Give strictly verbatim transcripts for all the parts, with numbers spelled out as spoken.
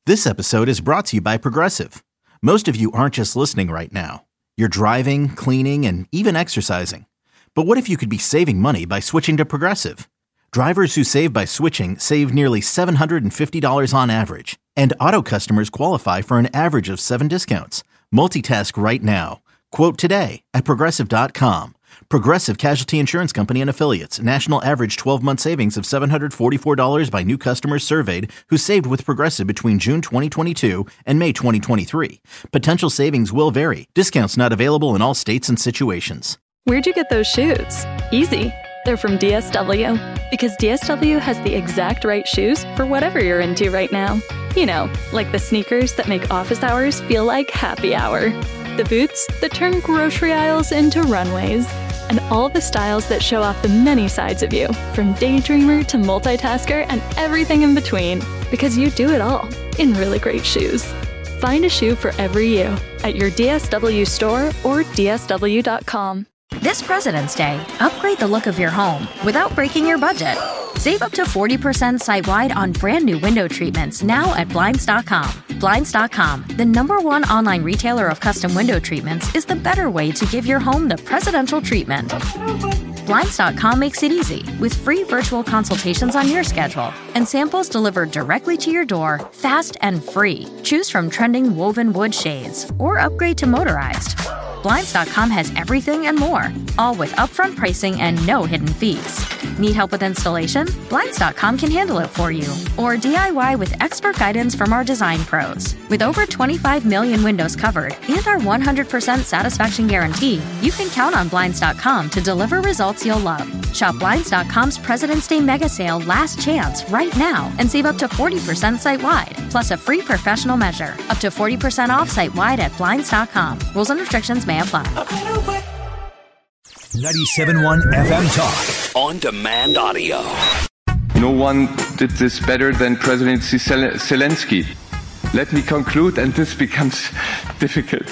This episode is brought to you by Progressive. Most of you aren't just listening right now. You're driving, cleaning, and even exercising. But what if you could be saving money by switching to Progressive? Drivers who save by switching save nearly seven hundred fifty dollars on average. And auto customers qualify for an average of seven discounts. Multitask right now. Quote today at Progressive dot com. Progressive Casualty Insurance Company and Affiliates. National average twelve-month savings of seven hundred forty-four dollars by new customers surveyed who saved with Progressive between June twenty twenty-two and May twenty twenty-three. Potential savings will vary. Discounts not available in all states and situations. Where'd you get those shoes? Easy. They're from D S W. Because D S W has the exact right shoes for whatever you're into right now. You know, like the sneakers that make office hours feel like happy hour. The boots that turn grocery aisles into runways. And all the styles that show off the many sides of you, from daydreamer to multitasker and everything in between, because you do it all in really great shoes. Find a shoe for every you at your D S W store or D S W dot com. This President's Day, upgrade the look of your home without breaking your budget. Save up to forty percent site-wide on brand new window treatments now at Blinds dot com. Blinds dot com, the number one online retailer of custom window treatments, is the better way to give your home the presidential treatment. Blinds dot com makes it easy with free virtual consultations on your schedule and samples delivered directly to your door, fast and free. Choose from trending woven wood shades or upgrade to motorized. Blinds dot com has everything and more, all with upfront pricing and no hidden fees. Need help with installation? Blinds dot com can handle it for you. Or D I Y with expert guidance from our design pros. With over twenty-five million windows covered and our one hundred percent satisfaction guarantee, you can count on Blinds dot com to deliver results you'll love. Shop Blinds dot com's President's Day Mega Sale Last Chance right now and save up to forty percent site-wide, plus a free professional measure. Up to forty percent off site-wide at Blinds dot com. Rules and restrictions may apply. ninety-seven point one F M Talk. On demand audio. No one did this better than President Zelensky. Let me conclude, and this becomes difficult.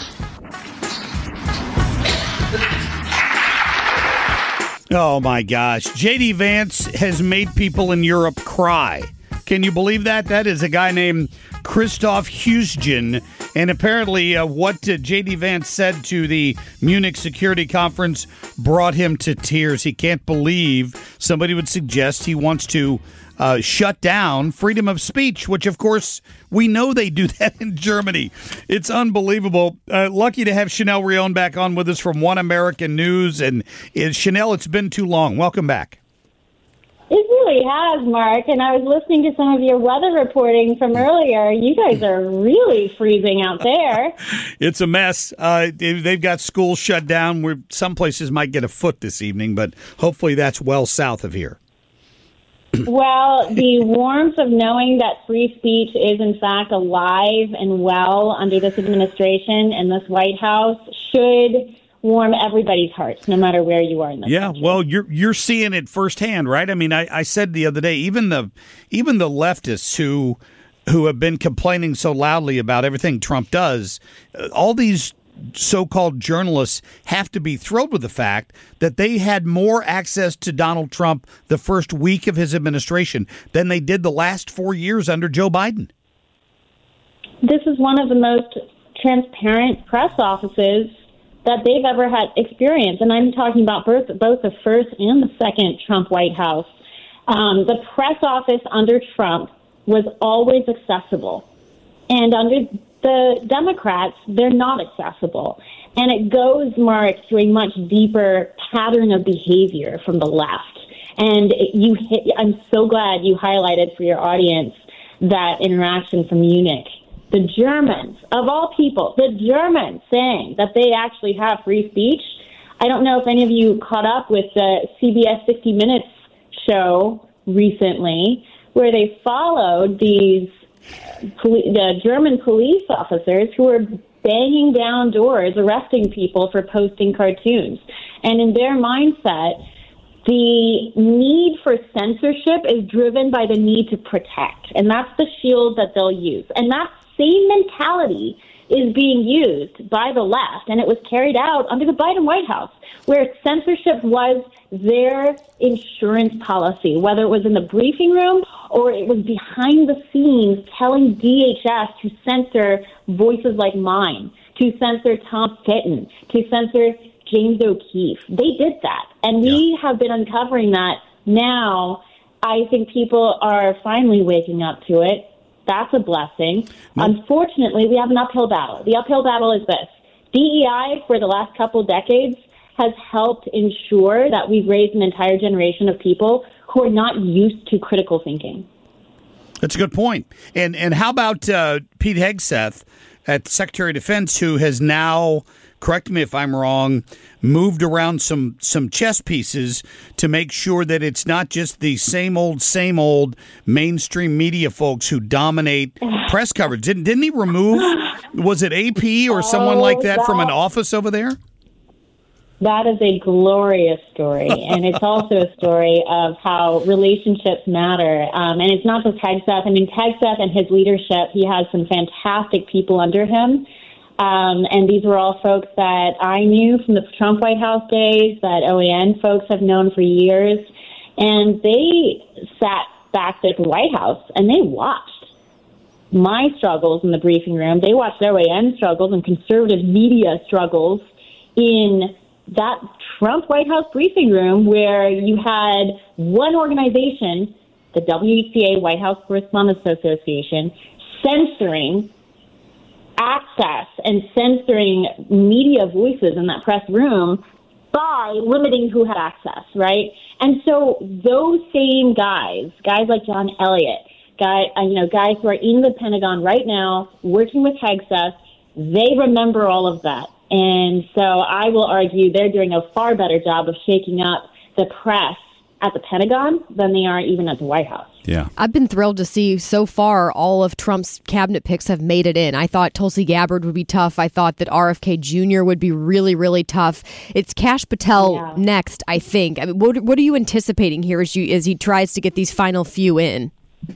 Oh my gosh. J D Vance has made people in Europe cry. Can you believe that? That is a guy named Christoph Heusgen. And apparently uh, what uh, J D Vance said to the Munich Security Conference brought him to tears. He can't believe somebody would suggest he wants to uh, shut down freedom of speech, which, of course, we know they do that in Germany. It's unbelievable. Uh, lucky to have Chanel Rion back on with us from One American News. And uh, Chanel, it's been too long. Welcome back. It really has, Mark, and I was listening to some of your weather reporting from earlier. You guys are really freezing out there. It's a mess. Uh, they've got schools shut down. Where some places might get a foot this evening, but hopefully that's well south of here. Well, the warmth of knowing that free speech is, in fact, alive and well under this administration and this White House should warm everybody's hearts, no matter where you are in the yeah, country. Well, you're you're seeing it firsthand, right? I mean, I, I said the other day, even the even the leftists who who have been complaining so loudly about everything Trump does, uh, all these so-called journalists have to be thrilled with the fact that they had more access to Donald Trump the first week of his administration than they did the last four years under Joe Biden. This is one of the most transparent press offices that they've ever had experience. And I'm talking about both, both the first and the second Trump White House. Um, the press office under Trump was always accessible. And under the Democrats, they're not accessible. And it goes, Mark, to a much deeper pattern of behavior from the left. And you hit, I'm so glad you highlighted for your audience that interaction from Munich. The Germans, of all people, the Germans saying that they actually have free speech. I don't know if any of you caught up with the C B S sixty minutes show recently, where they followed these poli- the German police officers who were banging down doors, arresting people for posting cartoons. And in their mindset, the need for censorship is driven by the need to protect. And that's the shield that they'll use. And that same mentality is being used by the left, and it was carried out under the Biden White House, where censorship was their insurance policy, whether it was in the briefing room or it was behind the scenes telling D H S to censor voices like mine, to censor Tom Fitton, to censor James O'Keefe. They did that, and we yeah. have been uncovering that now. I think people are finally waking up to it. That's a blessing. Nope. Unfortunately, we have an uphill battle. The uphill battle is this. D E I, for the last couple of decades, has helped ensure that we've raised an entire generation of people who are not used to critical thinking. That's a good point. And and how about uh, Pete Hegseth at the Secretary of Defense, who has now, correct me if I'm wrong, moved around some, some chess pieces to make sure that it's not just the same old, same old mainstream media folks who dominate press coverage. Didn't, didn't he remove, was it A P or someone oh, like that, that from an office over there? That is a glorious story, and it's also a story of how relationships matter. Um, and it's not just Hegseth. I mean, Hegseth and his leadership, he has some fantastic people under him. Um, and these were all folks that I knew from the Trump White House days, that O A N folks have known for years. And they sat back at the White House, and they watched my struggles in the briefing room. They watched O A N struggles and conservative media struggles in that Trump White House briefing room, where you had one organization, the W E C A, White House Correspondents Association, censoring access and censoring media voices in that press room by limiting who had access, right? And so those same guys, guys like John Elliott, guy, uh, you know, guys who are in the Pentagon right now working with Hegseth, they remember all of that. And so I will argue they're doing a far better job of shaking up the press at the Pentagon than they are even at the White House. Yeah. I've been thrilled to see so far all of Trump's cabinet picks have made it in. I thought Tulsi Gabbard would be tough. I thought that R F K Junior would be really, really tough. It's Kash Patel yeah. next, I think. I mean, what, what are you anticipating here as, you, as he tries to get these final few in?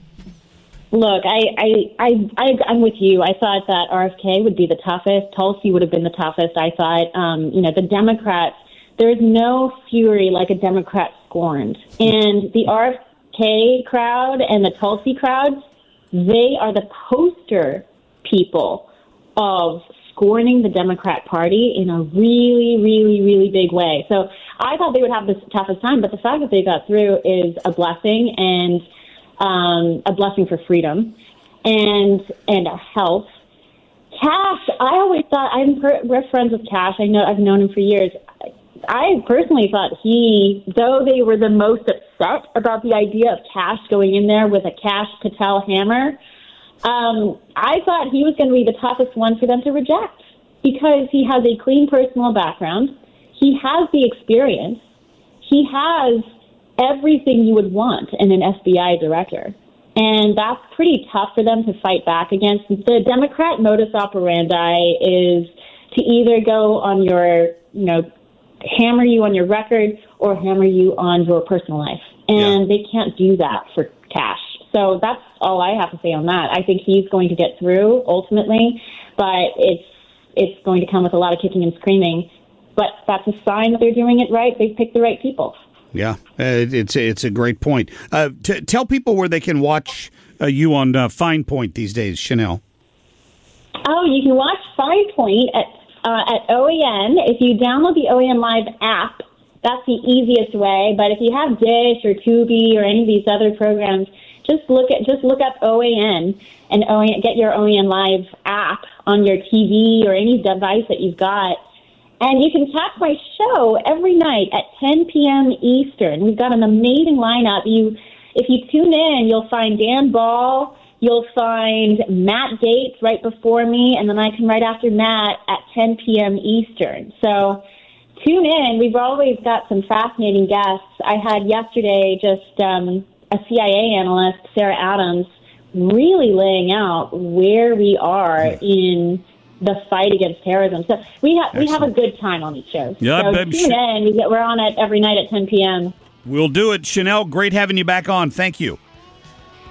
Look, I, I, I, I, I'm with you. I thought that R F K would be the toughest. Tulsi would have been the toughest. I thought, um, you know, the Democrats, there's no fury like a Democrat scorned. And the R F K crowd and the Tulsi crowd, they are the poster people of scorning the Democrat Party in a really, really, really big way. So I thought they would have the toughest time, but the fact that they got through is a blessing, and um, a blessing for freedom and and our health. Kash, I always thought, I'm per, we're friends with Kash. I know I've known him for years. I personally thought he, though they were the most upset about the idea of Kash going in there with a Kash Patel hammer, um, I thought he was going to be the toughest one for them to reject, because he has a clean personal background. He has the experience. He has everything you would want in an F B I director. And that's pretty tough for them to fight back against. The Democrat modus operandi is to either go on your, you know, hammer you on your record or hammer you on your personal life. And yeah. they can't do that for Kash. So that's all I have to say on that. I think he's going to get through ultimately, but it's it's going to come with a lot of kicking and screaming. But that's a sign that they're doing it right. They've picked the right people. Yeah, uh, it's it's a great point. Uh, t- tell people where they can watch uh, you on uh, Fine Point these days, Chanel. Oh, you can watch Fine Point at uh, at O A N. If you download the O A N Live app, that's the easiest way. But if you have Dish or Tubi or any of these other programs, just look at just look up O A N and O A N, get your O A N Live app on your T V or any device that you've got. And you can catch my show every night at ten p.m. Eastern. We've got an amazing lineup. You, if you tune in, you'll find Dan Ball, you'll find Matt Gaetz right before me, and then I come right after Matt at ten p.m. Eastern. So tune in. We've always got some fascinating guests. I had yesterday just um, a C I A analyst, Sarah Adams, really laying out where we are in the fight against terrorism. So we have we have a good time on these shows. Yeah, so babe, tune in. We get, we're on it every night at ten p.m. We'll do it. Chanel, great having you back on. Thank you.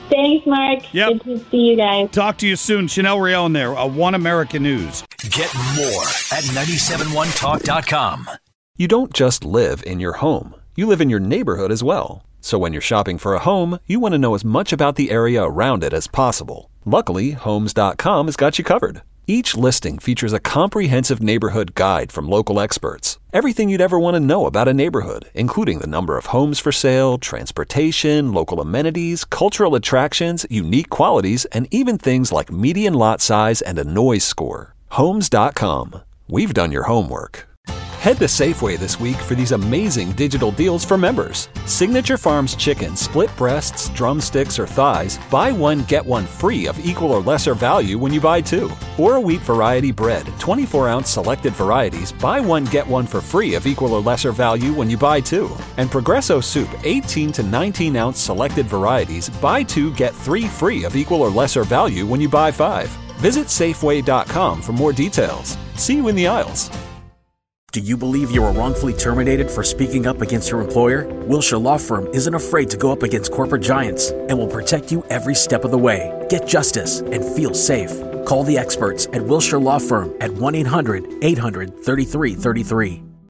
Thanks, Mark. Yep. Good to see you guys. Talk to you soon. Chanel Rion there, uh, One America News. Get more at nine seven one talk dot com. You don't just live in your home. You live in your neighborhood as well. So when you're shopping for a home, you want to know as much about the area around it as possible. Luckily, Homes dot com has got you covered. Each listing features a comprehensive neighborhood guide from local experts. Everything you'd ever want to know about a neighborhood, including the number of homes for sale, transportation, local amenities, cultural attractions, unique qualities, and even things like median lot size and a noise score. Homes dot com. We've done your homework. Head to Safeway this week for these amazing digital deals for members. Signature Farms chicken, split breasts, drumsticks, or thighs, buy one, get one free of equal or lesser value when you buy two. Or a wheat variety bread, twenty-four ounce selected varieties, buy one, get one for free of equal or lesser value when you buy two. And Progresso soup, eighteen to nineteen ounce selected varieties, buy two, get three free of equal or lesser value when you buy five. Visit Safeway dot com for more details. See you in the aisles. Do you believe you were wrongfully terminated for speaking up against your employer? Wilshire Law Firm isn't afraid to go up against corporate giants and will protect you every step of the way. Get justice and feel safe. Call the experts at Wilshire Law Firm at one eight hundred eight hundred thirty-three thirty-three.